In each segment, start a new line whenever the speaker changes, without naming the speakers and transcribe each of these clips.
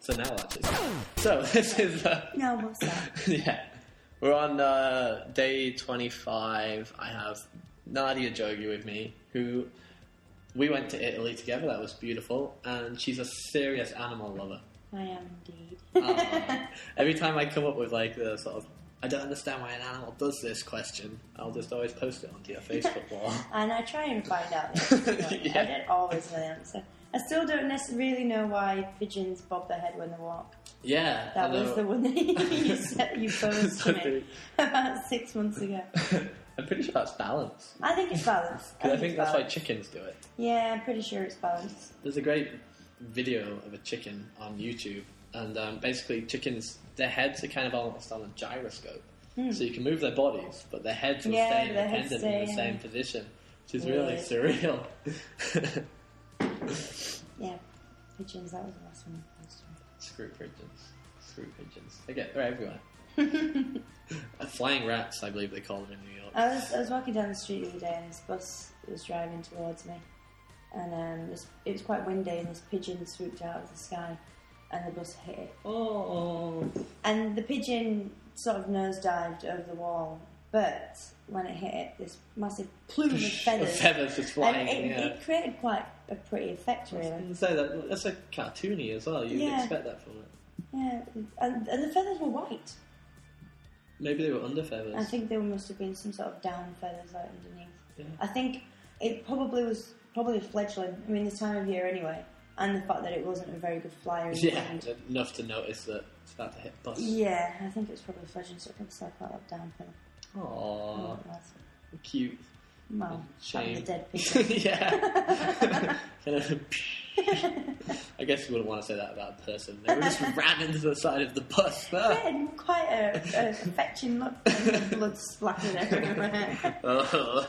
So now actually. So this is...
No, what's that?
Yeah. We're on day 25. I have Nadia Jogi with me, who we went to Italy together. That was beautiful. And she's a serious animal lover.
I am indeed.
Every time I come up with like the sort of, I don't understand why an animal does this question, I'll just always post it onto your Facebook wall.
And I try and find out the answer.
Yeah.
I don't always know the answer. I still don't really know why pigeons bob their head when they walk.
Yeah.
That was the one that you posed to me about 6 months ago.
I'm pretty sure that's balance.
I think it's balance.
Because I think
it's
that's
balance.
why chickens do it.
Yeah, I'm pretty sure it's balance.
There's a great video of a chicken on YouTube, and basically chickens, their heads are kind of almost on a gyroscope. So you can move their bodies, but their heads will stay independent in the same position, which is really surreal.
Yeah, pigeons, that was the last one.
Screw pigeons. They're everywhere. Flying rats, I believe they call them in New York.
I was walking down the street the other day and this bus was driving towards me, and it was quite windy and this pigeon swooped out of the sky and the bus hit it.
Oh.
And the pigeon sort of nosedived over the wall, but when it hit it, this massive plume of feathers.
Feathers just flying.
And it created quite a pretty effect, really.
So that's like cartoony as well. You'd expect that from it.
Yeah, and the feathers were white.
Maybe they were under feathers.
I think there must have been some sort of down feathers out underneath.
Yeah.
I think it probably was a fledgling. I mean, this time of year anyway, and the fact that it wasn't a very good flyer.
Enough to notice that it's about to hit bus.
Yeah, I think it's probably fledgling, so it looks like quite a lot down feather.
Aww, cute.
Well,
shame.
The dead pigeon.
Yeah. I guess you wouldn't want to say that about a person. They were just ran into the side of the bus.
Yeah, quite a fetching look. And the blood splattered everywhere.
Oh.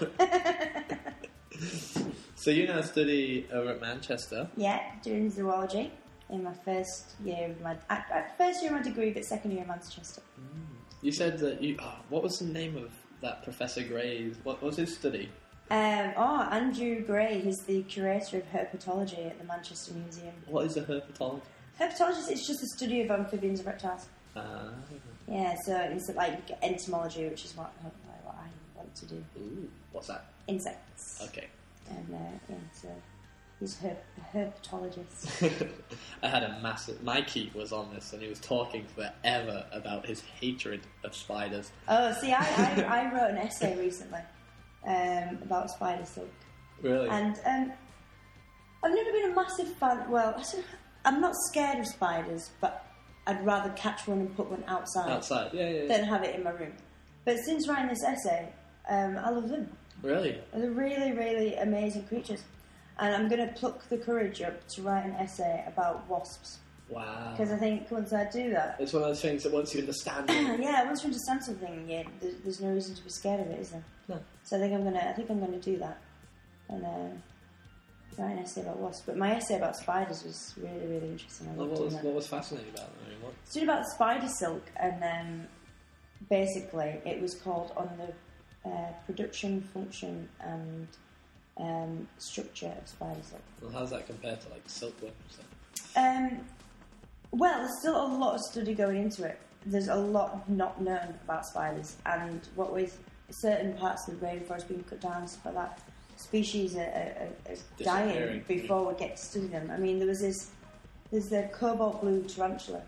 So you now study over at Manchester.
Yeah, doing zoology in my first year of my degree, but second year in Manchester.
You said that what was the name of that Professor Gray's? What was his study?
Andrew Gray. He's the curator of herpetology at the Manchester Museum.
What is a herpetologist?
Herpetologist, it's just a study of amphibians and reptiles. Yeah, so it's like entomology, which is what I want to do.
Ooh, what's that?
Insects.
Okay.
And so he's a herpetologist.
I had Mikey was on this and he was talking forever about his hatred of spiders.
Oh, see, I wrote an essay recently about spider silk.
Really?
And I've never been a massive fan. Well, I'm not scared of spiders, but I'd rather catch one and put one outside.
Yeah.
Than have it in my room. But since writing this essay, I love them.
Really?
They're really, really amazing creatures. And I'm going to pluck the courage up to write an essay about wasps.
Wow.
Because I think once I do that...
It's one of those things that once you understand it...
Yeah, once you understand something, there's no reason to be scared of it, is there?
No.
So I think I'm going to do that. And write an essay about wasps. But my essay about spiders was really, really interesting.
What was fascinating about them? I mean,
It's about spider silk, and basically it was called on the production, function, and structure of spider silk.
Well, how does that compare to like silkworm and stuff?
Well, there's still a lot of study going into it. There's a lot not known about spiders, and what with certain parts of the rainforest being cut down and stuff like that, species are dying before we get to study them. I mean, there's the cobalt blue tarantula.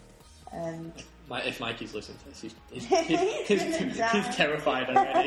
If Mikey's listening to this, he's terrified already.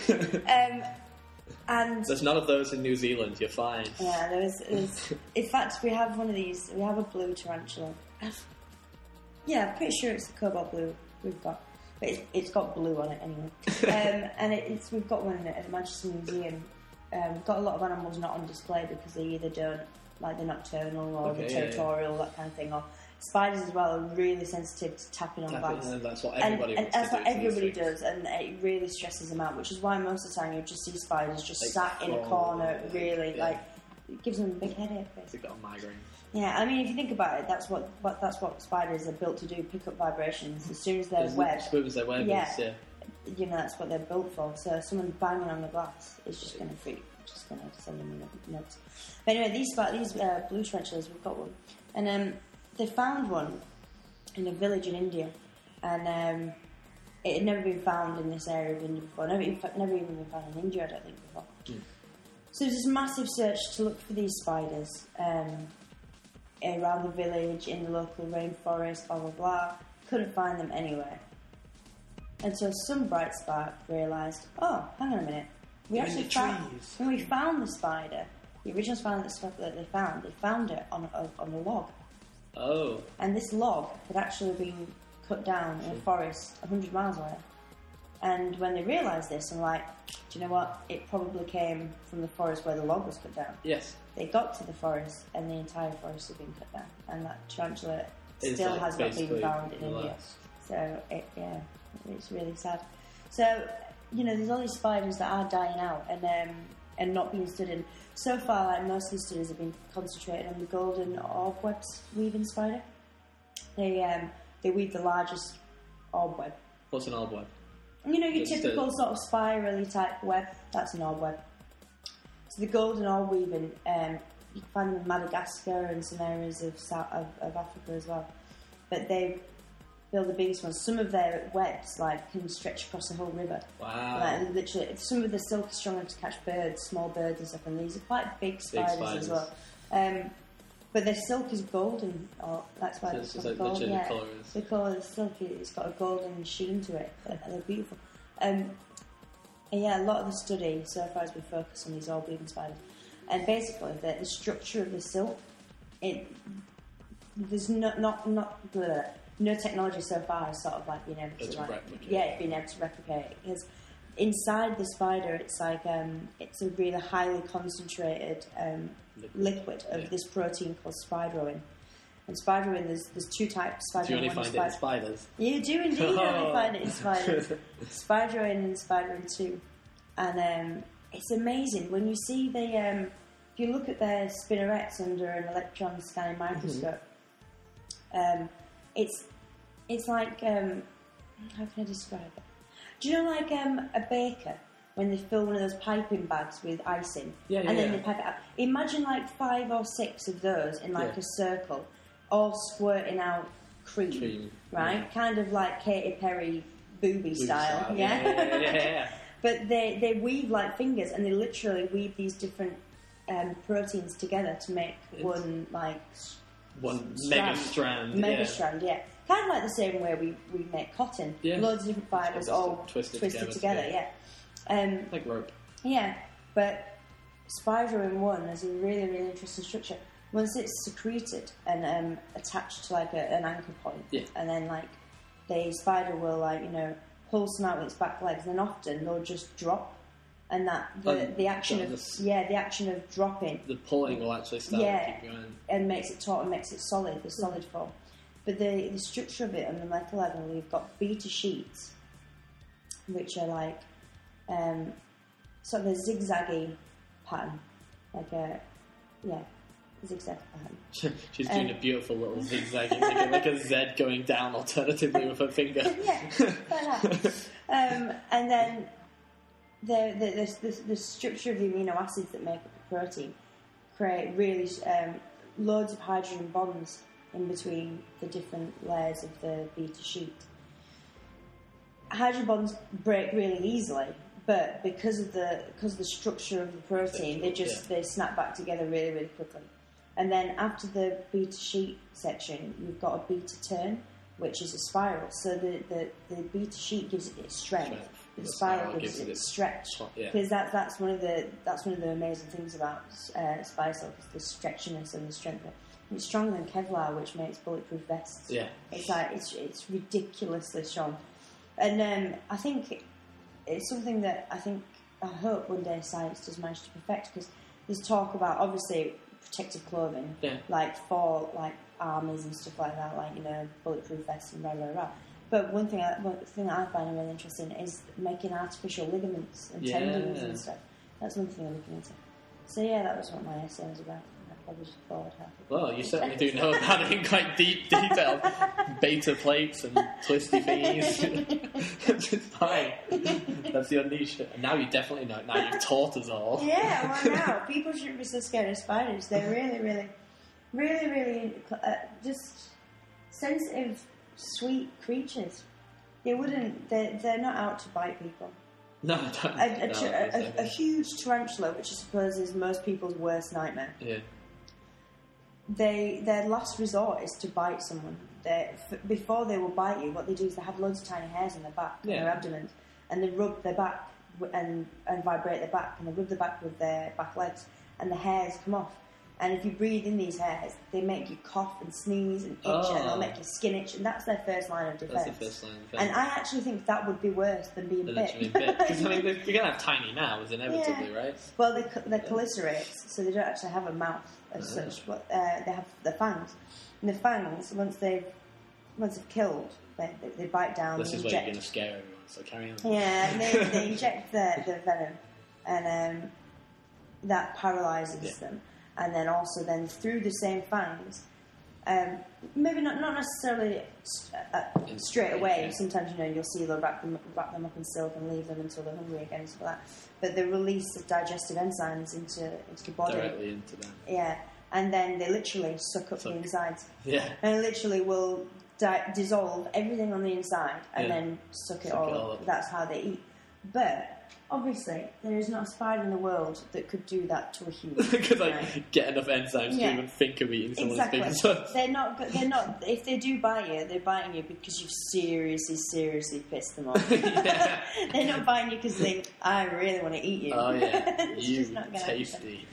And
there's none of those in New Zealand. You're fine.
Yeah, there's. In fact, we have one of these. We have a blue tarantula. Yeah, I'm pretty sure it's the cobalt blue we've got, but it's got blue on it anyway. And we've got one at the Manchester Museum. We've got a lot of animals not on display because they either don't, like they're nocturnal or they're territorial, that kind of thing. Or spiders as well are really sensitive to tapping on glass.
That's what everybody wants
that's
to
what everybody does, and it really stresses them out. Which is why most of the time you just see spiders just sat in a corner, really like it gives them a big headache. Basically.
They've got a migraine.
Yeah, I mean, if you think about it, that's what spiders are built to do: pick up vibrations as soon as they're web.
As soon as their web is, yeah.
You know, that's what they're built for. So someone banging on the glass is just going to freak, just going to send them nuts. But anyway, these blue tarantulas, we've got one, and they found one in a village in India, and it had never been found in this area of India before. Never even been found in India, I don't think, before. So there's this massive search to look for these spiders around the village, in the local rainforest, blah, blah, blah. Couldn't find them anywhere. And so some bright spark realised, oh, hang on a minute. We when we found the spider, the original spider that they found it on a log.
Oh.
And this log had actually been cut down in a forest 100 miles away. And when they realised this, I'm like, do you know what? It probably came from the forest where the log was cut down.
Yes.
They got to the forest, and the entire forest had been cut down. And that tarantula still has not been found in India. So, it's really sad. So, there's all these spiders that are dying out and not being studied. So far, like, most of the studies have been concentrated on the golden orb web weaving spider. They weave the largest orb web.
What's an orb web?
Your typical sort of spirally type web. That's an orb web. So the golden orb weaving, you can find them in Madagascar and some areas of Africa as well. But they build the biggest ones. Some of their webs can stretch across the whole river.
Wow!
Literally, some of the silk is strong enough to catch birds, small birds and stuff. And these are quite big spiders as well. But their silk is golden. That's why it's called gold. Yeah, the colour of the silk, it's got a golden sheen to it. They're beautiful. And a lot of the study so far has been focused on these orb weaving spiders. And basically, the structure of the silk, there's no technology so far has sort of been able to replicate. Been able to replicate it. Because inside the spider, it's it's a really highly concentrated liquid of this protein called spideroin. And spideroin, there's two types.
Do you only find it in spiders?
You do indeed only find it in spiders. Spideroin and spideroin 2. And it's amazing when you see if you look at their spinnerets under an electron scanning microscope. It's like how can I describe it? Do you know a baker when they fill one of those piping bags with icing and then they pipe it out? Imagine 5 or 6 of those in a circle, all squirting out cream. Right? Yeah. Kind of like Katy Perry booby style. Yeah. But they weave like fingers, and they literally weave these different proteins together to make one
mega strand.
Mega strand, yeah. Kind of like the same way we make cotton. Yeah. Loads of different fibres all twisted together, yeah.
Like rope.
Yeah, but spideroin 1 has a really, really interesting structure. Once it's secreted and attached to an anchor point, and then the spider will pull some out with its back legs, and then often they'll just drop. And the action of dropping,
the pulling will actually start to keep going,
and makes it taut and makes it solid, the solid form. But the structure of it on the metal level, we've got beta sheets, which are sort of a zigzaggy pattern, zigzag pattern.
She's doing a beautiful little zigzag, like a Z going down alternatively with her finger.
Like that. And then the structure of the amino acids that make up the protein create really loads of hydrogen bonds in between the different layers of the beta sheet. Hydrogen bonds break really easily, but because of the structure of the protein, they snap back together really, really quickly. And then after the beta sheet section, you've got a beta turn, which is a spiral. So the beta sheet gives it its strength. The spiral gives it its stretch, because that's one of the amazing things about spider silk is the stretchiness and the strength. It's stronger than Kevlar, which makes bulletproof vests.
Yeah,
it's ridiculously strong, and I think it's something that I hope one day science does manage to perfect, because there's talk about obviously protective clothing, for armies and stuff like that, bulletproof vests and blah blah blah. But one thing that I find really interesting is making artificial ligaments and tendons and stuff. That's one thing I'm looking into. So that was what my essay was about. I probably just bored half.
Well, you certainly do know about it in quite deep detail. Beta plates and twisty thingies. It's fine. That's your niche. And now you definitely know. Now you've taught us all.
Yeah, well now people shouldn't be so scared of spiders. They're really, really. Really, really, just sensitive, sweet creatures. They wouldn't. They're not out to bite people.
No,
a huge tarantula, which I suppose is most people's worst nightmare.
Yeah.
Their last resort is to bite someone. Before they will bite you, what they do is they have loads of tiny hairs on their back, on their abdomen, and they rub their back and vibrate their back, and they rub the back with their back legs, and the hairs come off. And if you breathe in these hairs, they make you cough and sneeze and itch, and they'll make your skin itch, and that's their first line of defence.
That's the first line of defence.
And I actually think that would be worse than being bit.
Because, I mean, you're going to have tiny mouths, inevitably, right?
Well, they're chelicerates, so they don't actually have a mouth as such, but they have the fangs. And the fangs, once they've killed, they bite down.
This is where you're going to scare everyone, so carry on.
Yeah, and they inject the venom, and that paralyses them. And then also through the same fangs, maybe not necessarily straight away. Sometimes you'll see they'll wrap them up in silk and leave them until they're hungry again and stuff like that. But they release the digestive enzymes into the body
directly into them.
Yeah, and then they literally suck up the insides.
Yeah,
and literally will dissolve everything on the inside and then suck it all up. That's how they eat. But obviously, there is not a spider in the world that could do that to a human.
Could get enough enzymes to even think of eating someone's big.
They're not. If they do bite you, they're biting you because you've seriously pissed them off. They're not biting you because they think, I really want to eat you.
Oh yeah,
it's
you
just not
tasty.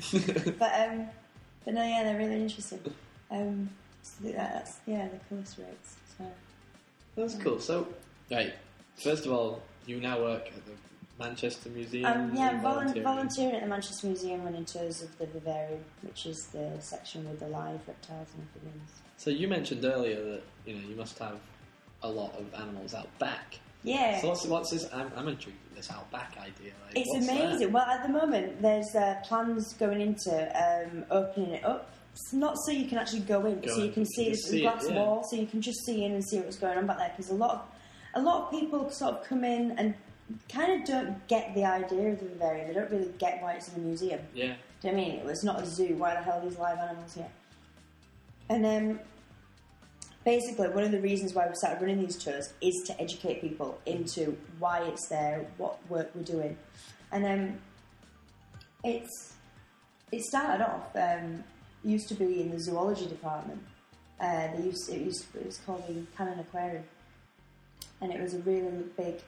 But no, yeah, they're really interesting. The chelicerates. So
that's cool. So, right, first of all, you now work at the Manchester Museum?
I'm volunteering at the Manchester Museum running tours of the vivarium, which is the section with the live reptiles and amphibians.
So you mentioned earlier that you must have a lot of animals out back.
Yeah.
So what's this? I'm intrigued with this outback idea.
It's amazing. That? Well, at the moment, there's plans going into opening it up. It's not so you can actually go in, so you can see this glass wall, so you can just see in and see what's going on back there. Because a lot of people sort of come in and kind of don't get the idea of the vivarium. They don't really get why it's in a museum.
Yeah.
Do you know what I mean? It's not a zoo. Why the hell are these live animals here? And basically, one of the reasons why we started running these tours is to educate people into why it's there, what work we're doing. And it started off, used to be in the zoology department. It was called the Cannon Aquarium. And it was a really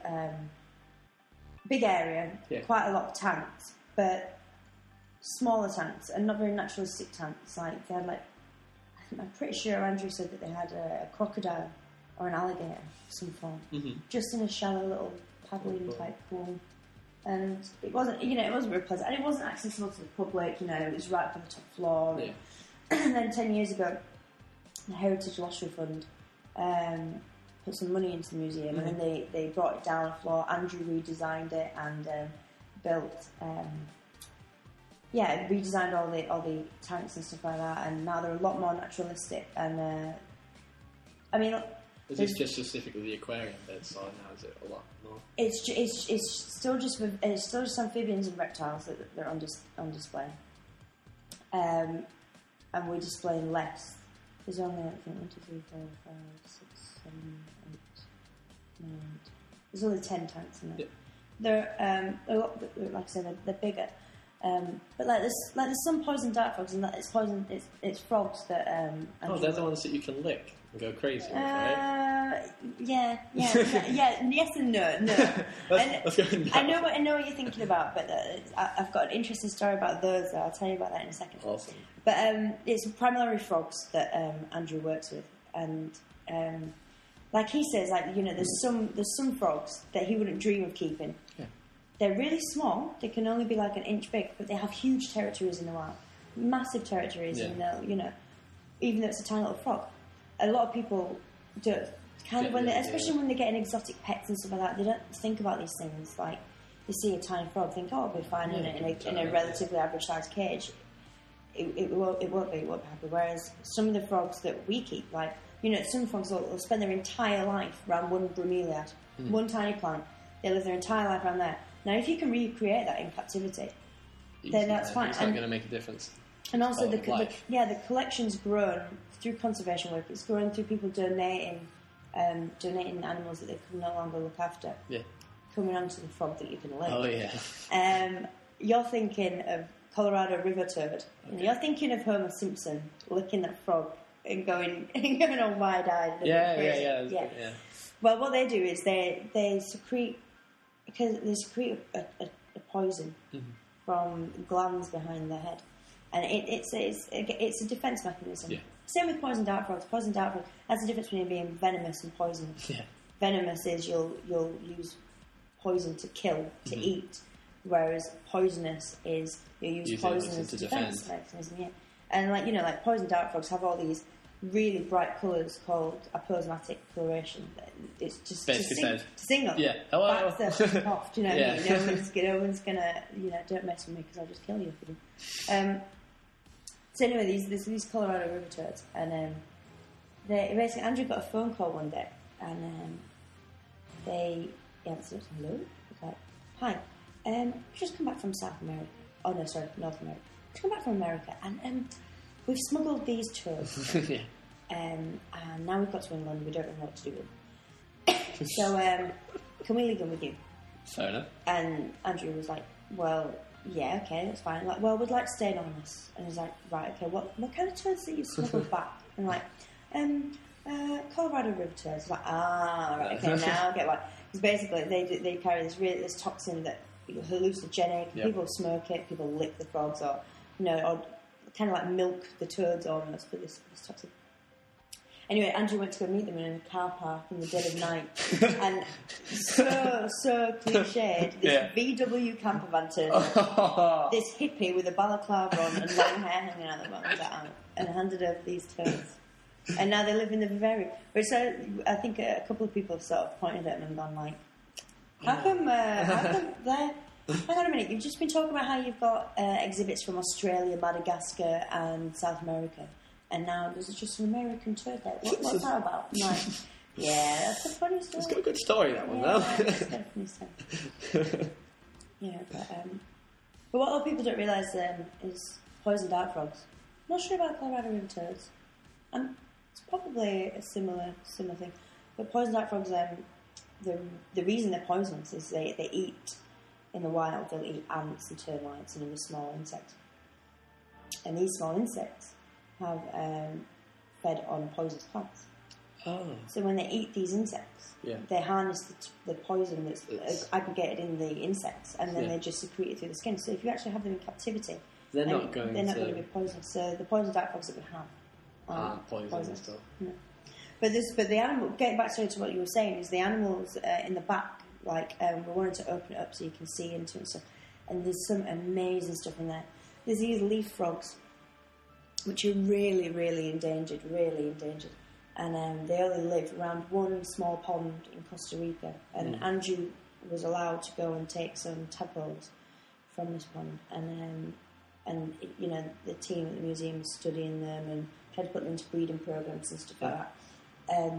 big area, quite a lot of tanks, but smaller tanks and not very naturalistic tanks. Like they had I'm pretty sure Andrew said that they had a crocodile or an alligator of some form, just in a shallow little paddling type pool. And it wasn't very pleasant, and it wasn't accessible to the public. It was right up on the top floor.
Yeah.
And then 10 years ago, the Heritage Loss Refund put some money into the museum, and then they brought it down a floor. Andrew redesigned it and built, redesigned all the tanks and stuff like that. And now they're a lot more naturalistic. And
is this just specifically the aquarium bits, or now is it a lot more?
It's still just amphibians and reptiles that they're on display. And we're displaying less. There's only, I think, 1, 2, 3, 4, 5, 6, 7, 8, 9. There's only 10 tanks in there. Yeah. They're a lot, like I said, they're bigger. But there's some poison dart frogs, and it's poison. It's frogs that.
They're the ones that you can lick and go crazy with, right?
Yeah. Yes and no. I know what you're thinking about, but I've got an interesting story about those. I'll tell you about that in a second.
Awesome.
But it's primarily frogs that Andrew works with, and like he says, there's some frogs that he wouldn't dream of keeping.
Yeah.
They're really small. They can only be like an inch big, but they have huge territories in the wild, massive territories, and they'll, even though it's a tiny little frog. A lot of people don't especially when they're getting exotic pets and stuff like that. They don't think about these things. Like they see a tiny frog, think, "Oh, I'll be fine in a relatively average sized cage." It won't be happy. Whereas some of the frogs that we keep, some frogs will spend their entire life around one bromeliad, one tiny plant. They live their entire life around there. Now, if you can recreate that in captivity, then that's fine.
It's not going to make a difference.
And also the collection's grown through conservation work. It's grown through people donating animals that they can no longer look after.
Yeah.
Coming on to the frog that you can lick.
Oh yeah.
You're thinking of Colorado river turd. Okay. You're thinking of Homer Simpson licking that frog and going all wide-eyed.
Yeah.
Well, what they do is they secrete a poison from glands behind their head, and it's a defense mechanism. Yeah. Same with poison dart frogs. Poison dart frogs. That's the difference between being venomous and poisonous.
Yeah.
Venomous is you'll use poison to kill, to eat, whereas poisonous is you use poison as a defense mechanism. Yeah. And like poison dart frogs have all these really bright colours called aposematic coloration. It's just to sing them.
Yeah. Hello.
Back the off. Do you know what I mean? No one's gonna don't mess with me because I'll just kill you. So anyway, these Colorado river turds, and they basically Andrew got a phone call one day, and they answered. Hello. It's like, hi. Just come back from South America. Oh no, sorry, North America. Just come back from America, and we've smuggled these turds.
Yeah.
And now we've got to England. We don't know what to do with them. So can we leave them with you?
Fair enough.
And Andrew was like, well, yeah, okay, that's fine. Like, well, we'd like to stay anonymous. And he's like, right, okay, what kind of turds that you smuggled back? And like, Colorado river turds. Like, right, okay, now I get why. Because basically they carry this toxin that hallucinogenic. Yep. People smoke it. People lick the frogs, or kind of like milk the turds almost for this toxin. Anyway, Andrew went to go meet them in a car park in the dead of night, and so cliched. This VW camper van turned up, this hippie with a balaclava on and long hair hanging out the bottom, and handed over these turds. And now they live in the Bavaria. But so I think a couple of people have sort of pointed at them and gone like, how come they're... Hang on a minute, you've just been talking about how you've got exhibits from Australia, Madagascar and South America, and now there's just an American turd there. What's that about? Like, yeah, that's a funny story.
It's got a good story, that one, though.
It's got a funny story. Yeah, but what a lot of people don't realise is poison dart frogs. I'm not sure about Colorado river turds. It's probably a similar thing. But poison dart frogs, the reason they're poisonous is they eat... In the wild, they'll eat ants and termites and other small insects. And these small insects have fed on poisonous plants.
Oh.
So when they eat these insects, they harness the poison that's aggregated in the insects, and then they just secrete it through the skin. So if you actually have them in captivity,
they're not going
to be poisonous. So the poison dart frogs that we have aren't poisonous. No. But the animal, getting back to what you were saying, is the animals in the back. Like, we wanted to open it up so you can see into it and stuff. And there's some amazing stuff in there. There's these leaf frogs, which are really, really endangered. And they only live around one small pond in Costa Rica. And Andrew was allowed to go and take some tadpoles from this pond. And the team at the museum was studying them and tried to put them into breeding programs and stuff like that.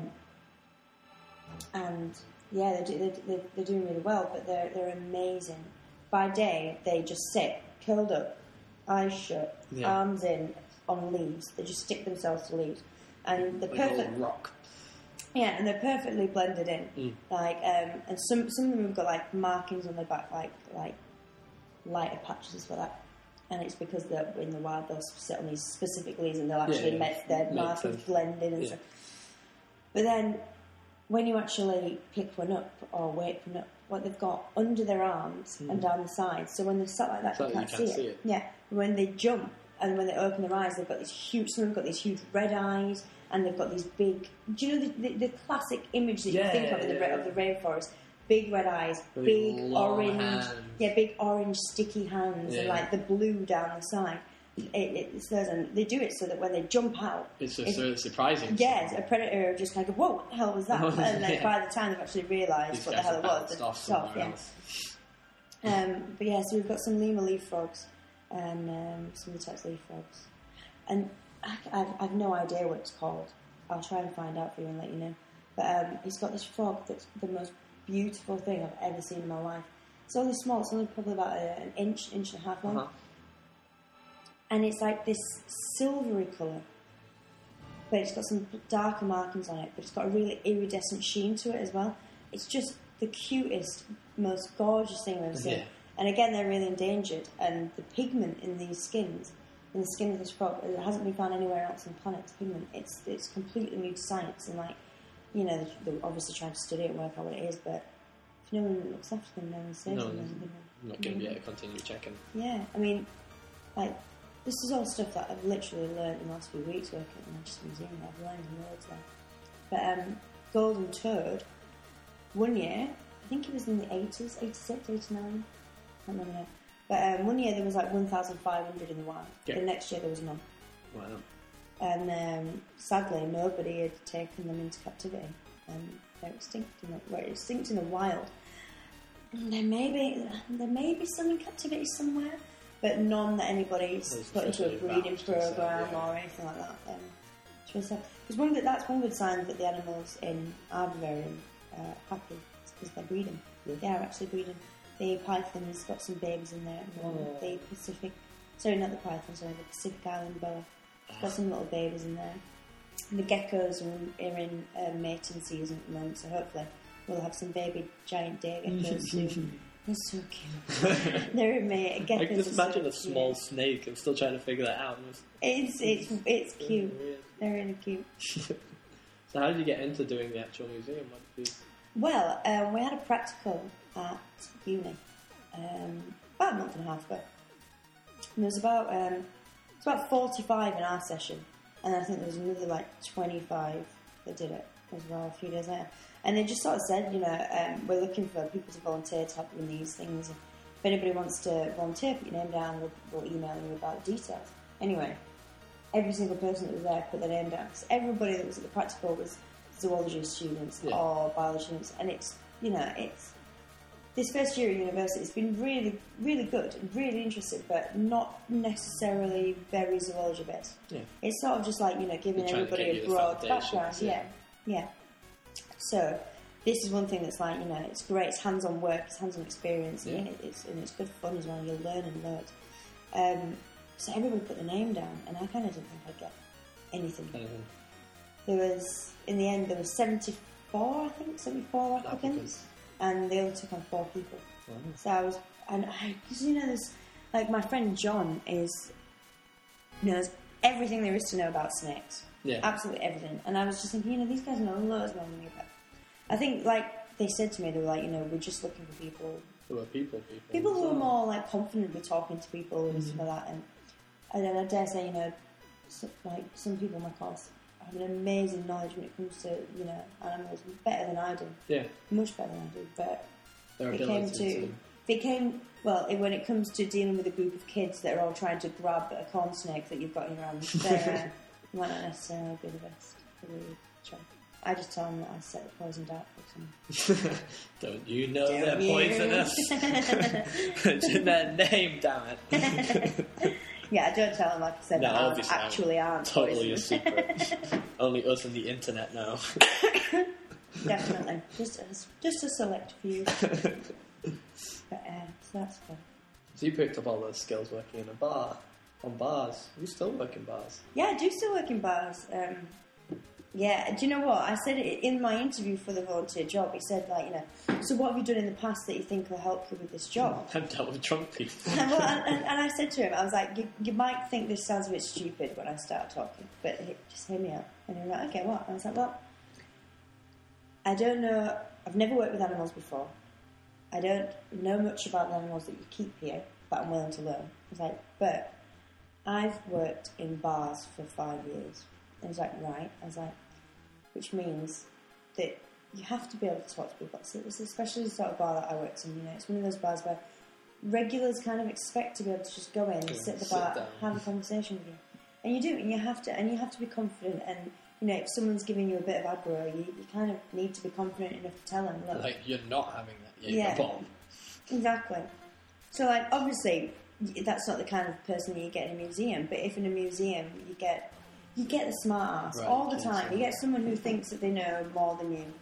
And... yeah, they're doing really well, but they're amazing. By day, they just sit, curled up, eyes shut, arms in, on leaves. They just stick themselves to leaves. And they're perfect.
Rock.
Yeah, and they're perfectly blended in. And some of them have got, like, markings on their back, like lighter patches for that. And it's because they're in the wild, they'll sit on these specific leaves and they'll actually make their markings blend in and stuff. But then... when you actually pick one up or wake one up, what they've got under their arms and down the sides, so when they're sat like that, you can't see it. Yeah, when they jump and when they open their eyes, they've got these huge. Some have got these huge red eyes, and they've got these big. Do you know the classic image that you think of the rainforest? Big red eyes, really big orange, hands. Big orange sticky hands, and like the blue down the side. It's those, and they do it so that when they jump out,
it's so surprising.
Yes, a predator just kind of whoa, what the hell was that? And like by the time they've actually realised what the hell it was, they've stopped. But yeah, so we've got some lemur leaf frogs, and some of the types of leaf frogs, and I've no idea what it's called. I'll try and find out for you and let you know. But he's got this frog that's the most beautiful thing I've ever seen in my life. It's only small. It's only probably about an inch and a half long. and it's like this silvery colour, but it's got some darker markings on it, but it's got a really iridescent sheen to it as well. It's just the cutest, most gorgeous thing I've ever seen. Yeah. And again, they're really endangered, and the pigment in these skins, in the skin of this frog, it hasn't been found anywhere else on the planet. It's pigment. It's completely new to science, and like, you know, they're obviously trying to study it and work out what it is, but if no one looks after them, no one saves them.
I'm not going to be able to continue checking.
Yeah, I mean, like, this is all stuff that I've literally learned in the last few weeks working at the Manchester Museum. I've learned loads there. But golden toad, one year, I think it was in the 80s, 86, 89, I can't remember now. But one year there was like 1,500 in the wild.
Yeah.
The next year there was none.
Wow.
And sadly, nobody had taken them into captivity. They're extinct. Extinct in the wild. And there may be some in captivity somewhere, but none that anybody's put into a breeding program or anything like that. Because that's one good sign that the animals in our vivarium are happy, because they're breeding. Yeah. They are actually breeding. The python's got some babies in there. The Pacific Island boa. Got some little babies in there. And the geckos are in mating season at the moment, so hopefully we'll have some baby giant day geckos soon. They're so cute. They're in mate.
I can just imagine a small snake. I'm still trying to figure that out.
It's cute. They're really cute.
So how did you get into doing the actual museum?
Well, we had a practical at uni about a month and a half ago. And there was about 45 in our session, and I think there was another like 25 that did it as well a few days later. And they just sort of said, you know, we're looking for people to volunteer to help in these things. If anybody wants to volunteer, put your name down, we'll email you about the details. Anyway, every single person that was there put their name down, because everybody that was at the practical was zoology students or biology students, and it's this first year at university, it's been really, really good and really interesting, but not necessarily very zoology based.
Yeah.
It's sort of just like, you know, giving everybody a broad background. Yeah. So this is one thing that's like, you know, it's great. It's hands-on work. It's hands-on experience. Yeah. And it's good fun as well. You're learning loads. So everybody put the name down, and I kind of didn't think I'd get anything. There was, in the end, 74 applicants. And they only took on 4 people. Mm-hmm. So because you know, there's, like, my friend John knows everything there is to know about snakes.
Yeah.
Absolutely everything. And I was just thinking, you know, these guys know loads more than me about. I think, like, they said to me, they were like, you know, we're just looking for people.
Who are people?
People who are more, like, confident with talking to people and stuff like that. And then I dare say, you know, some people in my course have an amazing knowledge when it comes to, you know, animals, better than I do.
Yeah.
Much better than I do. But when it comes to dealing with a group of kids that are all trying to grab a corn snake that you've got in your hand, they might not necessarily be the best for the job. I just tell them that I set the poison dart for them.
Don't you know they're poisonous? Put their name down.
Yeah, I don't tell them, like I said, that actually aren't
totally
poisonous.
a secret. Only us and the internet know.
Definitely. Just a select few. But, so that's fun.
So you picked up all those skills working in a bar, on bars. You still work in bars?
Yeah, I do still work in bars. Yeah, do you know what? I said it in my interview for the volunteer job. He said, like, you know, so what have you done in the past that you think will help you with this job?
I've dealt with drunk people.
and I said to him, I was like, you might think this sounds a bit stupid when I start talking, but just hear me out. And he was like, okay, what? And I was like, well, I don't know. I've never worked with animals before. I don't know much about the animals that you keep here, but I'm willing to learn. I was like, but I've worked in bars for 5 years. And he was like, right. I was like, which means that you have to be able to talk to people. So it's especially the sort of bar that I worked in. You know, it's one of those bars where regulars kind of expect to be able to just go in and sit at the bar, and have a conversation with you, and you do, and you have to be confident. And you know, if someone's giving you a bit of aggro, you kind of need to be confident enough to tell them, look,
like, you're not having that. You're bomb.
Exactly. So, like, obviously, that's not the kind of person that you get in a museum. But if in a museum you get the smart ass all the time. You get someone who thinks that they know more than you.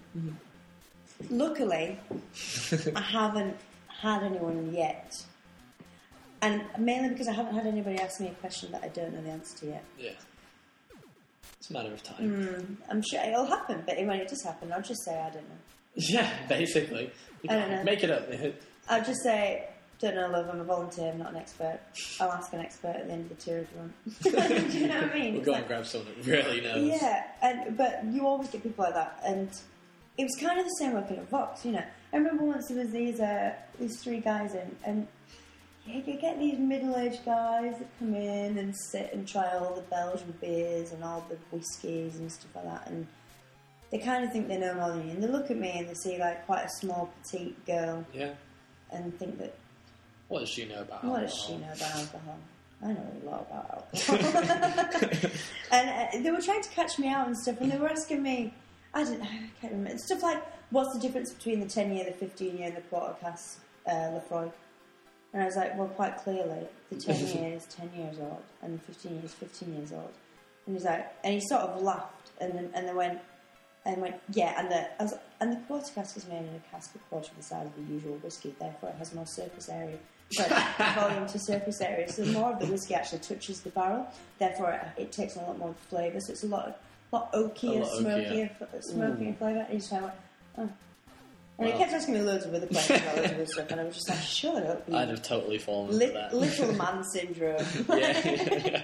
Mm-hmm. Luckily, I haven't had anyone yet. And mainly because I haven't had anybody ask me a question that I don't know the answer to yet.
Yeah. It's a matter of time.
I'm sure it'll happen, but when it does happen, I'll just say I don't know.
Yeah, basically.
I don't know.
Make it up.
I'll just say, don't know, love, I'm a volunteer, I'm not an expert. I'll ask an expert at the end of the tour if you want. Do you know what I mean?
We'll go and grab someone that really knows.
Yeah, but you always get people like that, and it was kind of the same working at Vox, you know. I remember once there was these 3 guys in, and you get these middle-aged guys that come in and sit and try all the Belgian beers and all the whiskies and stuff like that, and they kind of think they know more than you. And they look at me and they see like quite a small, petite girl, and think that.
What does she know about
alcohol? What does she know about alcohol? I know a lot about alcohol. And they were trying to catch me out and stuff, and they were asking me, I can't remember, stuff like, what's the difference between the 10-year, the 15-year, and the quarter cask Lefroy? And I was like, well, quite clearly, the 10-year is 10 years old, and the 15-year is 15 years old. And he's like, and he sort of laughed, and they went, yeah, and the quarter cask is made in a cask a quarter of the size of the usual whiskey, therefore it has more surface area. Volume to surface area, so more of the whiskey actually touches the barrel, therefore it takes on a lot more flavour, so it's a lot oakier, smokier flavour. And he's like, oh. And he kept asking me loads of other questions about loads of other stuff, and I was just like, shut up.
I'd have totally fallen for that.
Little man syndrome.
Yeah.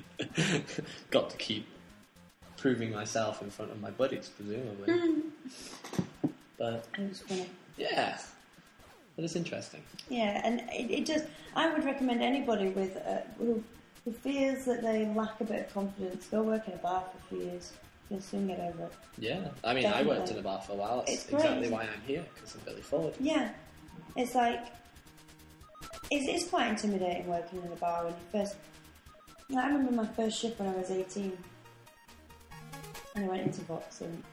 Got to keep proving myself in front of my buddies, presumably. But
it was funny.
Yeah. But it's interesting.
Yeah, and it does. I would recommend anybody with who feels that they lack a bit of confidence, go work in a bar for a few years. You'll soon get over it.
Yeah, I mean, definitely. I worked in a bar for a while. That's exactly why I'm here, because I'm Billy Ford.
Yeah, it's like it's quite intimidating working in a bar when you first. I remember my first shift when I was 18, and I went into Vox, and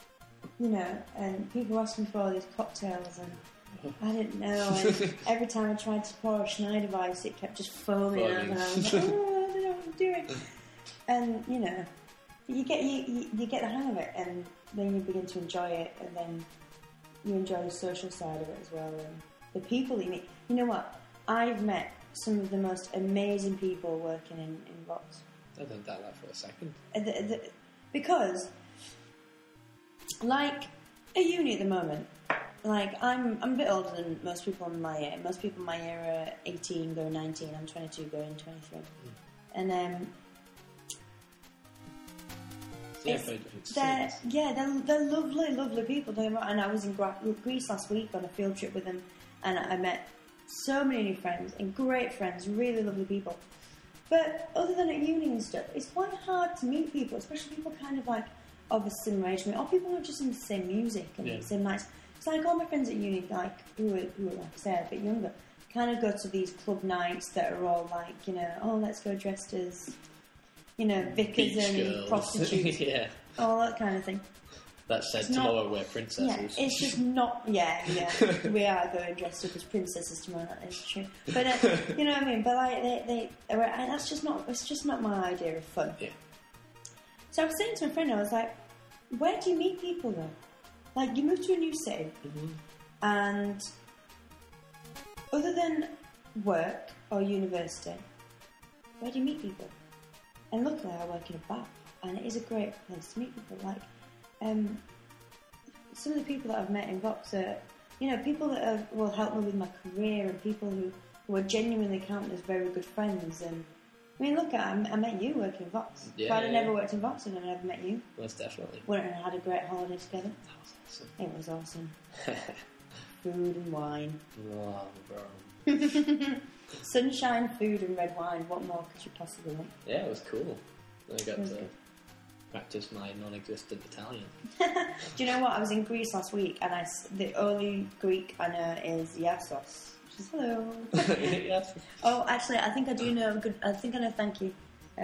and people asked me for all these cocktails, and I didn't know, and every time I tried to pour a Schneider Weiss, it kept just foaming up, and I was like, oh, I don't know what I'm doing. And, you get the hang of it, and then you begin to enjoy it, and then you enjoy the social side of it as well, and the people you meet. You know what? I've met some of the most amazing people working in Vox.
I don't doubt that for a second.
Because, like, at uni at the moment, like, I'm a bit older than most people in my year. Most people in my year are 18, going 19. I'm 22, going 23. And they're lovely, lovely people. And I was in Greece last week on a field trip with them, and I met so many new friends and great friends, really lovely people. But other than at uni and stuff, it's quite hard to meet people, especially people kind of like of a similar age, or people who are just in the same music and the same nights. It's like all my friends at uni, like who are like I said, a bit younger, kind of go to these club nights that are all like, let's go dressed as, vicars
beach
and
girls.
Prostitutes, all that kind of thing.
That said, tomorrow we're princesses.
Yeah, it's just not. Yeah, we are going dressed up as princesses tomorrow. That is true. But you know what I mean. But like that's just not. It's just not my idea of fun.
Yeah.
So I was saying to my friend, I was like, "Where do you meet people though? Like, you move to a new city, and other than work or university, where do you meet people?" And luckily, I work in a bar, and it is a great place to meet people. Like, some of the people that I've met in Vox are, people that will help me with my career, and people who are genuinely counted as very good friends. And I mean, look, I met you working in Vox.
Yeah,
if I'd have never worked in Vox, I'd have never met you.
Most definitely.
Wouldn't have had a great holiday together.
That was awesome.
It was awesome. Food and wine.
Oh, bro.
Sunshine, food, and red wine. What more could you possibly want?
Yeah, it was cool. I got to practice my non-existent Italian.
Do you know what? I was in Greece last week, and the only Greek I know is Yassos, which is hello.
Yes.
Oh, actually, I think I do know. I think I know. Thank you.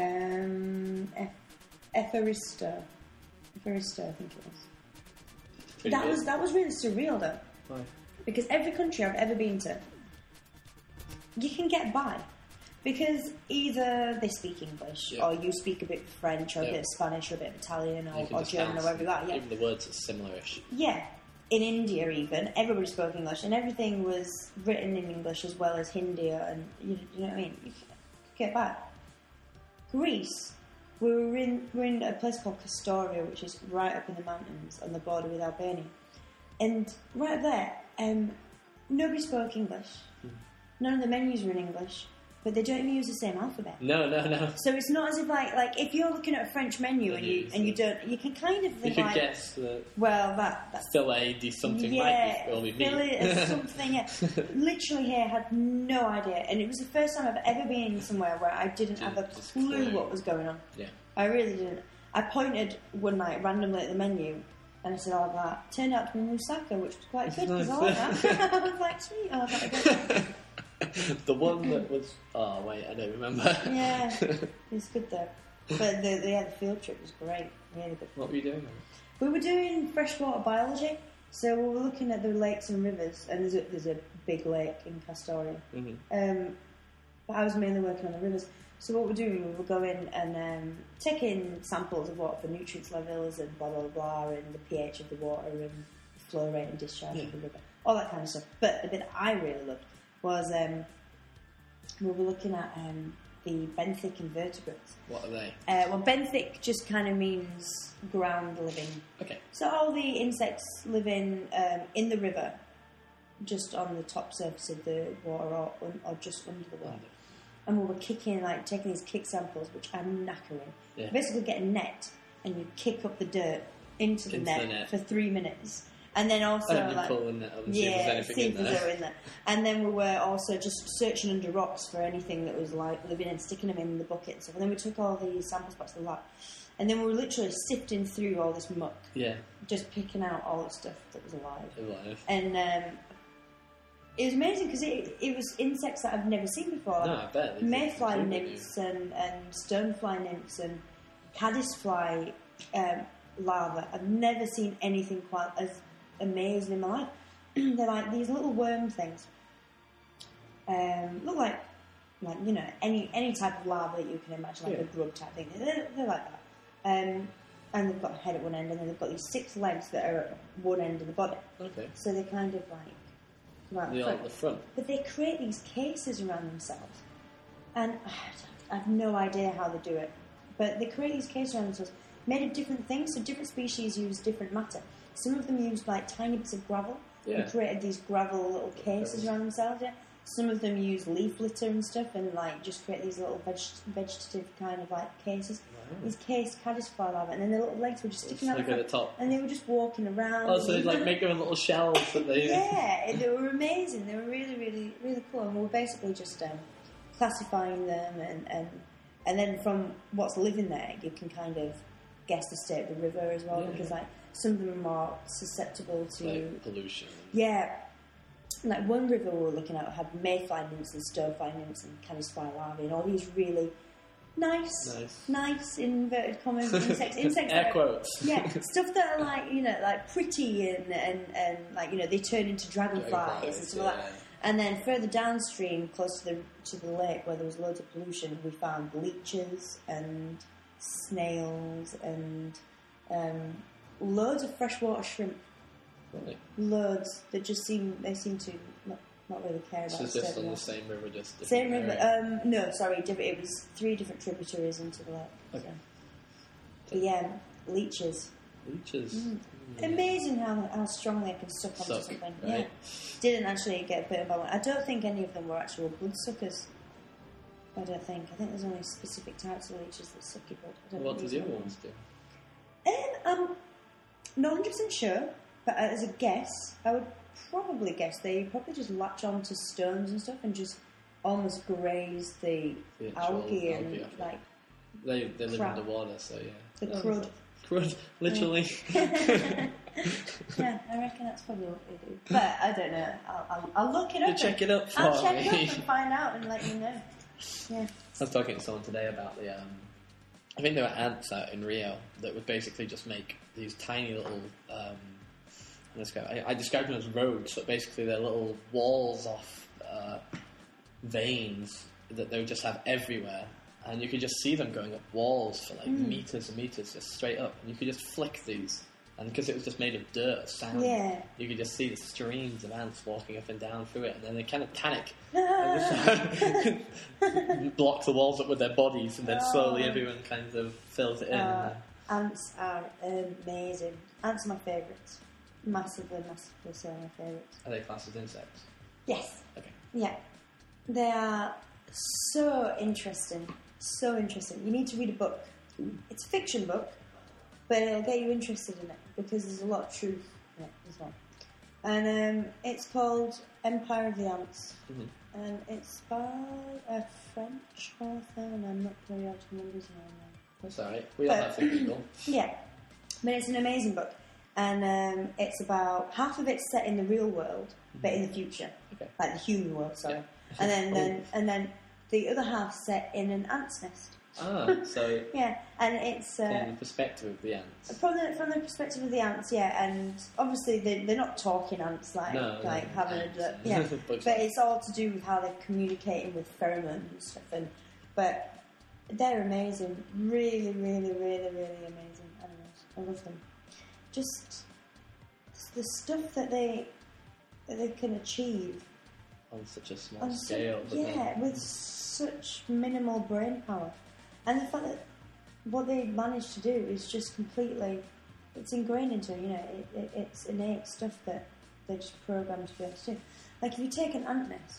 Epharisto, I think it was. That was really surreal, though.
Why?
Because every country I've ever been to, you can get by. Because either they speak English, or you speak a bit of French, or a bit of Spanish, or a bit of Italian, or German, or whatever that. Yeah.
Even the words are similar-ish.
Yeah. in India even, everybody spoke English, and everything was written in English as well as Hindi, and you know what I mean? You get back. Greece, we're in a place called Kastoria, which is right up in the mountains on the border with Albania. And right there, nobody spoke English. None of the menus were in English. But they don't even use the same alphabet.
No.
So it's not as if like if you're looking at a French menu and you can kind of think
you could guess that.
Well, that's
filet de something might be
filet something. Yeah. Literally, here I had no idea, and it was the first time I've ever been somewhere where I didn't have a clue what was going on.
Yeah,
I really didn't. I pointed one night randomly at the menu. And I said, "Oh, that turned out to be moussaka, which was quite good because I like that." I was like, "Sweet, oh, that
the one that was... Oh, wait, I don't remember.
Yeah, it's good though. But the field trip was great. Really good.
What were you doing?
We were doing freshwater biology. So we were looking at the lakes and rivers. And there's a big lake in Kastoria.
Mm-hmm.
But I was mainly working on the rivers. So what we're doing, we were going and taking samples of water for nutrients levels and blah, blah, blah, and the pH of the water and flow rate and discharge of the river. All that kind of stuff. But the bit that I really loved was we were looking at the benthic invertebrates.
What are they?
Well, benthic just kind of means ground living.
Okay.
So all the insects living in the river, just on the top surface of the water or just under the water. And we were taking these kick samples, which I'm knackering.
Yeah.
You basically get a net and you kick up the dirt into the net for 3 minutes. And then also,
pull the net up and see if there's anything
in there. And then we were also just searching under rocks for anything that was like living and sticking them in the bucket and stuff. And then we took all these samples back to the lab. And then we were literally sifting through all this muck.
Yeah.
Just picking out all the stuff that was alive.
Alive.
And it was amazing because it was insects that I've never seen before.
No, I bet.
Mayfly nymphs and stonefly nymphs and caddisfly larvae. I've never seen anything quite as amazing in my life. They're like these little worm things. Look like you know any type of larva that you can imagine, like a grub type thing. They're like that. And they've got a head at one end, and then they've got these 6 legs that are at one end of the body.
Okay.
So they're kind of like
the front.
But they create these cases around themselves, and I have no idea how they do it. But they create these cases around themselves, made of different things. So different species use different matter. Some of them used like tiny bits of gravel and created these gravel little cases around themselves. Yeah. Some of them use leaf litter and stuff and like just create these little vegetative kind of like cases. Wow. These case caddisfly larvae, and then their little legs were just sticking out
at the top,
and they were just walking around.
Oh, so they'd like make their own little shells that they.
Yeah, they were amazing. They were really, really, really cool. And we were basically just classifying them, and then from what's living there, you can kind of guess the state of the river as well, because like some of them are more susceptible to
like pollution.
Yeah. Like one river we were looking at had mayfly nymphs and stonefly nymphs and caddisfly larvae and all these really nice inverted commas insects
air quotes.
Yeah, stuff that are like, you know, like pretty and like, you know, they turn into dragonflies and stuff like that. And then further downstream, close to the lake where there was loads of pollution, we found leeches and snails and loads of freshwater shrimp.
Really?
Loads that just seem to not really care about.
So it's just on the same river, just different
same river.
area.
No, sorry, it was 3 different tributaries into the lake. Okay. So. But yeah, leeches.
Leeches.
Amazing how strongly they can suck onto something.
Right?
Yeah. Didn't actually get bitten by one. I don't think any of them were actual bloodsuckers. I don't think. I think there's only specific types of leeches that suck your blood.
What do the other ones do?
I'm not 100% sure. But as a guess, I would probably guess they probably just latch on to stones and stuff and just almost graze the algae and like.
They live underwater, so yeah.
The crud.
Crud, literally.
Yeah, I reckon that's probably what they do. But I don't know. I'll look it up.
You check it up for
I'll check it up and find out and let you know. Yeah. I
was talking to someone today about the. I think there were ants out in Rio that would basically just make these tiny little. I described them as roads, so basically they're little walls off veins that they would just have everywhere, and you could just see them going up walls for like meters and meters, just straight up, and you could just flick these, And because it was just made of dirt, sand,
Yeah.
you could just see the streams of ants walking up and down through it, and then they kind of panic and just block the walls up with their bodies, and then slowly everyone kind of fills it in.
Ants are amazing. Ants are my favourites. Massively so my favourites.
Are they classed as insects?
Yes.
Okay.
Yeah. They are so interesting. So interesting. You need to read a book. It's a fiction book, but it'll get you interested in it because there's a lot of truth in it as well. And it's called Empire of the Ants. Mm-hmm. And it's by a French author, and I'm not very able to remember his name now.
That's alright. We all have to Google.
Yeah. But it's an amazing book. And it's about half of it's set in the real world, but in the future. Okay. Like the human world, sorry. Yeah. And then the other half set in an ant's nest.
So
yeah, and it's
from the perspective of the ants.
From the perspective of the ants, yeah, and obviously they're not talking ants having yeah, but it's all to do with how they're communicating with pheromones and stuff. But they're amazing, really, really, really, really amazing animals. I love them. Just the stuff that they can achieve
on such a small scale.
With such minimal brain power. And the fact that what they managed to do is just completely, it's ingrained into them, it's innate stuff that they're just programmed to be able to do. Like if you take an ant nest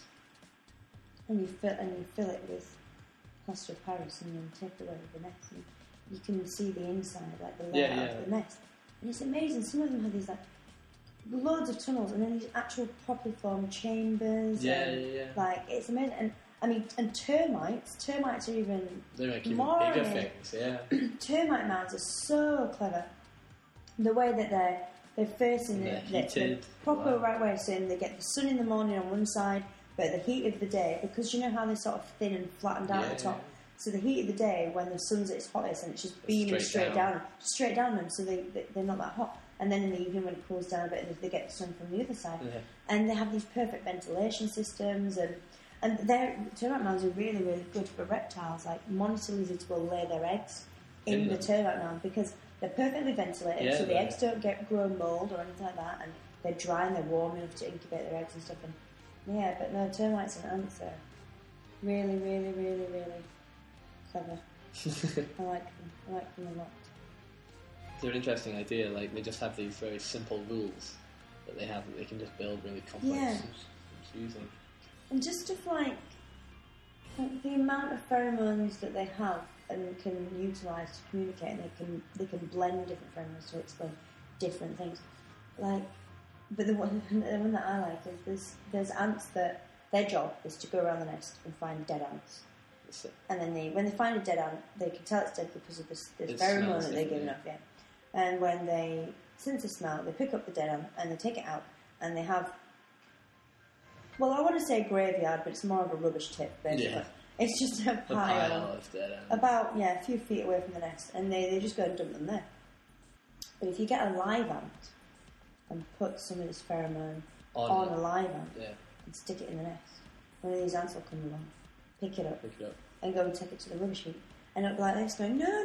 and you fill it with plaster of Paris and then take away the nest, and you can see the inside, like the layout of the nest. And it's amazing. Some of them have these like loads of tunnels and then these actual properly formed chambers. Like it's amazing. And I mean, and termites are even
they make even
more
bigger things, yeah.
Termite mounds are so clever. The way that they're facing the proper right way, so they get the sun in the morning on one side, but the heat of the day, because you know how they're sort of thin and flattened out at the top. So the heat of the day, when the sun's at its hottest, and it's just beaming straight down them, so they're not that hot. And then in the evening, when it cools down a bit, they get the sun from the other side. Yeah. And they have these perfect ventilation systems, and their termite mounds are really, really good for reptiles. Like monitor lizards will lay their eggs in the termite mound because they're perfectly ventilated, so the eggs don't grow mould or anything like that, and they're dry and they're warm enough to incubate their eggs and stuff. And yeah, but no, termites and ants are really, really, really, really clever. I like them a lot.
They're an interesting idea. Like they just have these very simple rules that they have that they can just build really complex using. And
just stuff like the amount of pheromones that they have and can utilise to communicate, and they can blend different pheromones to explain different things. Like, but the one that I like is there's ants that their job is to go around the nest and find dead ants. And then when they find a dead ant, they can tell it's dead because of this pheromone that they're giving off. Yeah. And when they sense the smell, they pick up the dead ant and they take it out, and they have. Well, I want to say graveyard, but it's more of a rubbish tip, basically. Yeah. It's just a pile
of dead ants.
About a few feet away from the nest, and they just go and dump them there. But if you get a live ant and put some of this pheromone on a live ant and stick it in the nest, one of these ants will come along, pick it up, and go and take it to the rubbish heap. And it'll be like this, going, no, I'm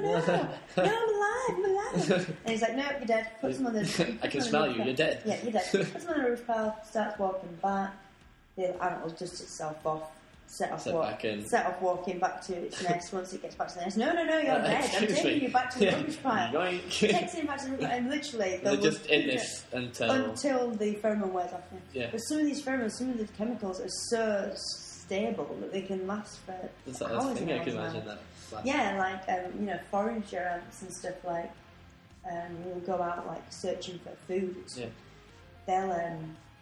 alive. And he's like, no, you're dead. Put some on the...
I can smell you, you're dead.
Yeah, you're dead. Put some on the roof pile, starts walking back. The ant will dust itself off, set off walking back to its nest once it gets back to the nest. No, you're dead. I'm taking you back to the rubbish pile. Takes him back to the rubbish pile, and literally...
They're just in this
until the pheromone wears off. Yeah. But some of these pheromones, some of the chemicals are so stable that they can last for hours and hours.
I can imagine that.
Yeah, like forager ants and stuff like will go out like searching for food. Yeah. They'll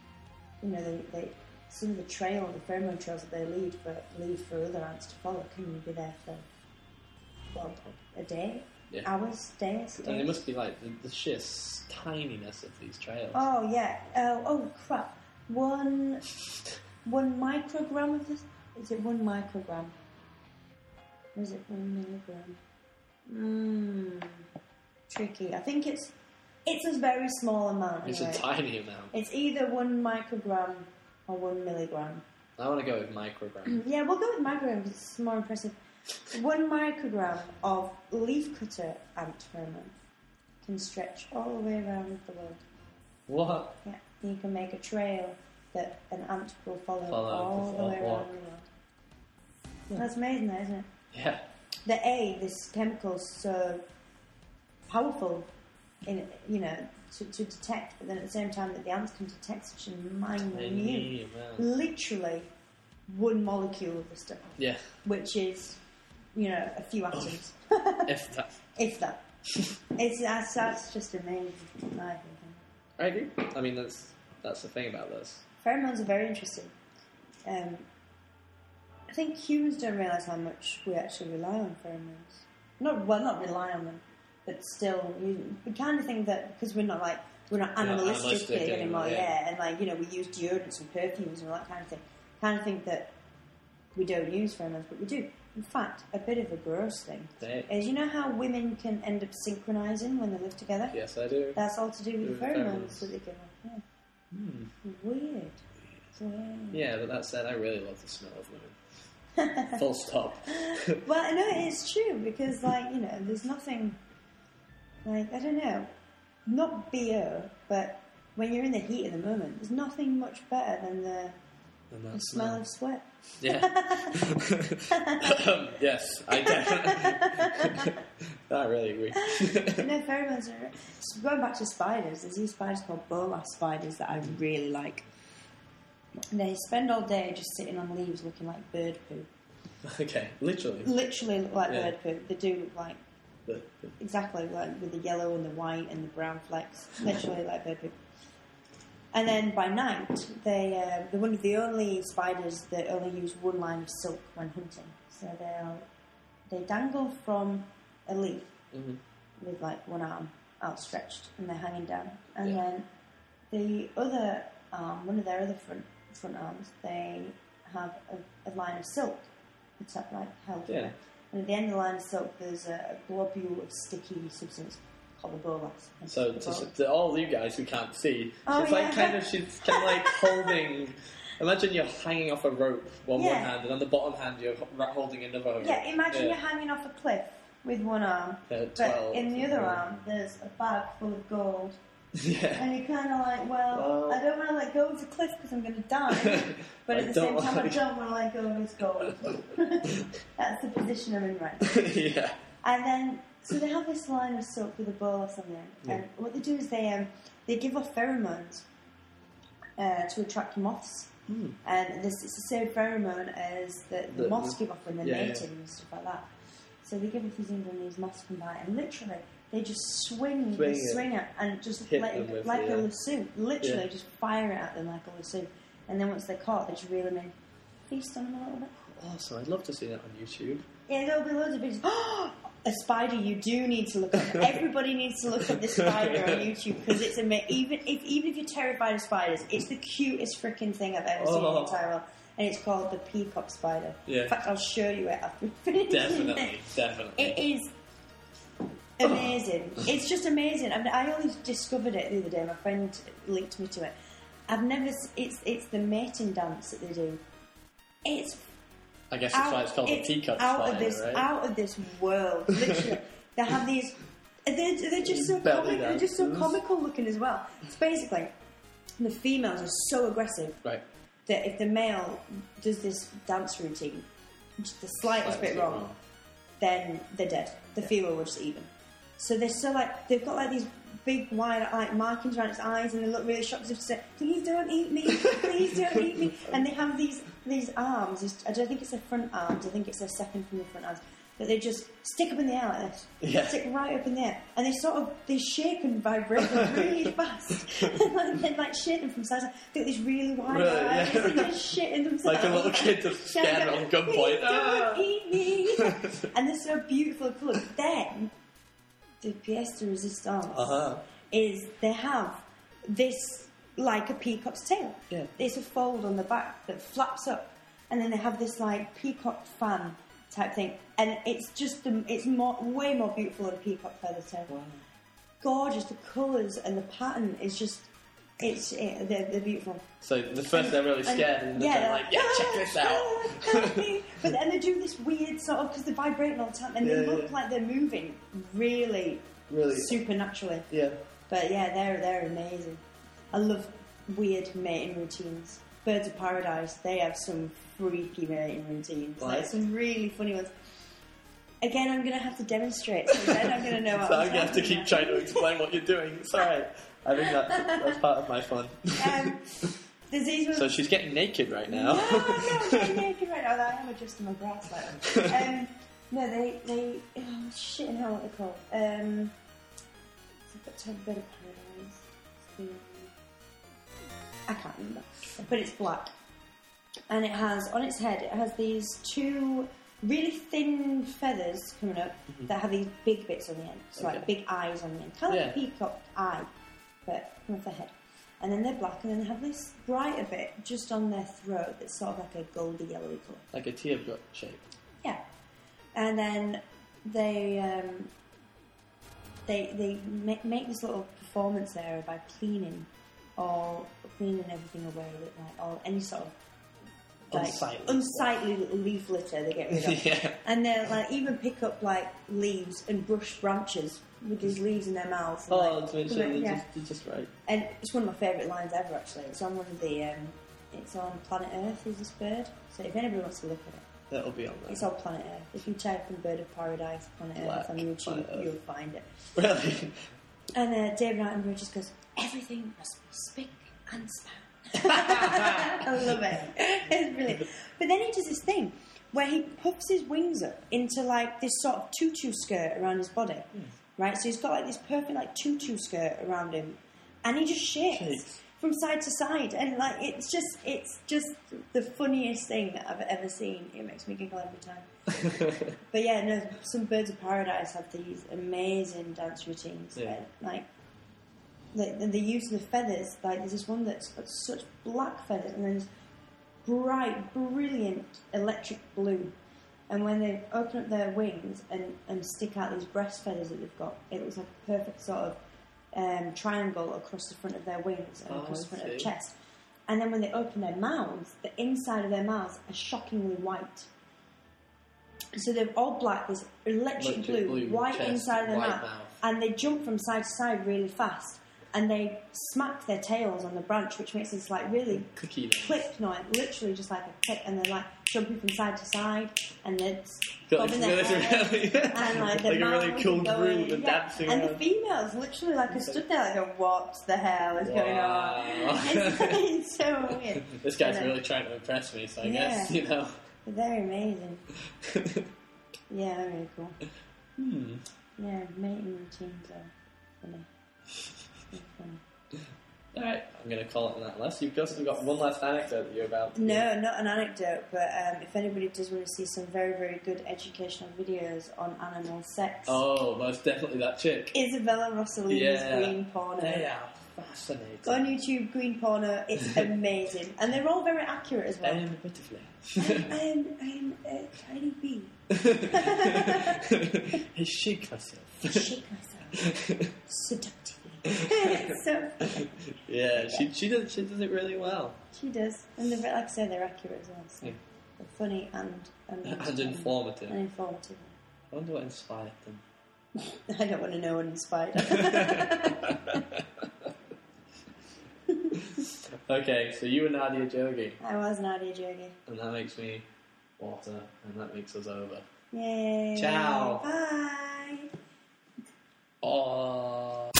they some of the pheromone trails that they leave for other ants to follow can be there for a day, hours, days.
And it must be like the sheer tininess of these trails.
Oh yeah. Oh crap. One microgram of this. Is it 1 microgram? Or is it 1 milligram? Tricky. I think it's a very small amount.
It's a tiny amount.
It's either 1 microgram or 1 milligram.
I want to go with microgram.
Yeah, we'll go with microgram because it's more impressive. 1 microgram of leafcutter ant pheromone can stretch all the way around the world.
What?
Yeah, you can make a trail that an ant will follow all the way around the world. Yeah. That's amazing, though, isn't it?
Yeah.
This chemical's so powerful in to detect, but then at the same time that the ants can detect such a minute, literally one molecule of the stuff.
Yeah.
Which is, a few atoms.
If that.
If that. That's just amazing, I think.
I agree. I mean, that's the thing about this.
Pheromones are very interesting. I think humans don't realise how much we actually rely on pheromones. Not rely on them, but still, we kind of think that because we're not animalistic anymore, and we use deodorants and perfumes and all that kind of thing. Kind of think that we don't use pheromones, but we do. In fact, a bit of a gross thing is, how women can end up synchronising when they live together?
Yes, I do.
That's all to do with the pheromones that they give off. Yeah. Weird.
Yeah, but that said, I really love the smell of women. Full stop.
Well, no, it's true because, there's nothing, I don't know, not BO, but when you're in the heat of the moment, there's nothing much better than the smell of sweat.
Yeah. Yes, I definitely. I really agree.
No, pheromones are. So going back to spiders, there's these spiders called bolas spiders that I really like. They spend all day just sitting on leaves looking like bird poo.
Okay, literally.
Literally look like bird poo. They do look like exactly like with the yellow and the white and the brown flecks. Literally like bird poo. And then by night, they're one of the only spiders that only use one line of silk when hunting. So they dangle from a leaf with one arm outstretched and they're hanging down. And then the other arm, one of their other front arms, they have a line of silk that's held there. And at the end of the line of silk, there's a globule of sticky substance called the bolas.
So to all you guys who can't see, she's kind of like holding. Imagine you're hanging off a rope one hand, and on the bottom hand you're holding another rope.
Yeah, imagine you're hanging off a cliff with one arm, but in the other arm there's a bag full of gold. Yeah. And you're kind of like, well, I don't want to let go of the cliff because I'm going to die, but at the same time I don't want to let go of this gold. That's the position I'm in right now.
Yeah.
And then, so they have this line of silk with a bolas on there, and what they do is they give off pheromones to attract moths. And it's the same pheromone as the moths give off when they're mating and stuff like that. So they give off these things when these moths come by, and literally they just swing it and just like a lasso. Literally just fire it at them like a lasso. And then once they're caught, they just reel them in, feast on them a little bit.
Awesome, I'd love to see that on YouTube.
Yeah, there'll be loads of videos. A spider you do need to look up. Everybody needs to look up this spider on YouTube because it's amazing. Even if you're terrified of spiders, it's the cutest freaking thing I've ever seen in the entire world. And it's called the peacock spider. Yeah. In fact, I'll show you it after we finish.
Definitely.
It is amazing. It's just amazing. I mean, I only discovered it the other day. My friend linked me to it. It's the mating dance that they do.
I guess that's why it's called the peacock spider, right?
Out of this world. Literally, they have these. They're just so comical. They're just so comical looking as well. It's basically the females are so aggressive,
right?
That if the male does this dance routine, just the slightest bit wrong, then they're dead. The female will just eat them. So they're so they've got these big wide markings around its eyes, and they look really shocked as if to say, "Please don't eat me! Please don't eat me!" And they have these arms. I don't think it's their front arms. I think it's their second from the front arms that they just stick up in the air like this. Yeah. Stick right up in the air, and they shake and vibrate really fast. And they shake them from sides. They got these really wide eyes, and they're shitting themselves.
Like a little kid just scared on gunpoint.
Don't eat me! And they're so beautiful and cool. Then the pièce de résistance is they have this like a peacock's tail. Yeah. It's a fold on the back that flaps up, and then they have this peacock fan type thing, and it's just way more beautiful than a peacock feather tail. Wow. Gorgeous, the colours and the pattern is just they're beautiful.
So the first they're really scared, and they're like, check this out.
But then they do this weird sort of because they're vibrating all the time, and they look like they're moving really
really
supernaturally.
Yeah.
But yeah, they're amazing. I love weird mating routines. Birds of Paradise, they have some freaky mating routines.
Right.
Like some really funny ones. Again, I'm going to have to demonstrate, so then I'm going to know what
So
I'm
I'm going to have to keep trying to explain what you're doing. It's alright. I think that's part of my fun.
There's these ones...
So she's getting naked right now.
No, I'm getting naked right now. I am adjusting my bra slightly. No, they oh shit, and how what they're called. It's a Bird of Paradise. I can't remember, but it's black, and it has on its head. It has these two really thin feathers coming up that have these big bits on the end, so like big eyes on the end, kind of like a peacock eye, but from the head. And then they're black, and then they have this brighter bit just on their throat that's sort of like a goldy yellowy colour,
like a teardrop shape.
Yeah, and then they make this little performance there by cleaning everything away with like any sort of like unsightly little leaf litter they get rid of.
Yeah.
And they'll like even pick up like leaves and brush branches with these leaves in their mouths.
They're just right.
And it's one of my favourite lines ever. Actually, it's on one of the it's on Planet Earth. Is this bird? So if anybody wants to look at it,
that'll be on there.
It's on Planet Earth. If you type in Bird of Paradise Planet Earth on YouTube, you'll find it.
Really?
And David Attenborough just goes, everything must be spick and span. I love it. It's brilliant. But then he does this thing where he puffs his wings up into like this sort of tutu skirt around his body. Right? So he's got like this perfect like tutu skirt around him. And he just shakes from side to side. And like it's just the funniest thing that I've ever seen. It makes me giggle every time. But yeah, no, some Birds of Paradise have these amazing dance routines.
Yeah.
Like the use of the feathers. Like there's this one that's got such black feathers, and then this bright, brilliant electric blue. And when they open up their wings and stick out these breast feathers that they've got, it looks like a perfect sort of triangle across the front of their wings and across the front of their chest. And then when they open their mouths, the inside of their mouths are shockingly white. So they're all black, this electric blue, white chest, inside of their mouth. And they jump from side to side really fast. And they smack their tails on the branch, which makes this like really click noise, literally just like a click. And they're like jumping from side to side, and they're bobbing their head, and like
a really cool groove and dancing.
And the females literally like are stood there like, what the hell is going on? It's so weird.
This guy's really trying to impress me, so I guess, you know.
They're amazing. Yeah, they're really cool. Yeah, mating routines are funny.
Alright, I'm going to call it that last. You've also got one last anecdote that you're about to
No, not an anecdote, but if anybody does want to see some very, very good educational videos on animal sex...
Oh, most definitely that chick.
Isabella Rossellini's Green Porno.
They are fascinating.
Go on YouTube, Green Porno, it's amazing. And they're all very accurate as well. I'm a tiny bee.
I shake myself.
Seductively. So funny.
Yeah, she does it really well.
She does. And like I said, they're accurate as well. So they're funny and
informative.
And informative.
I wonder what inspired them.
I don't want to know what inspired them.
Okay, so you were Nadia Jogi.
I was Nadia Jogi.
And that makes me water, and that makes us over.
Yay.
Ciao.
Bye.
Oh.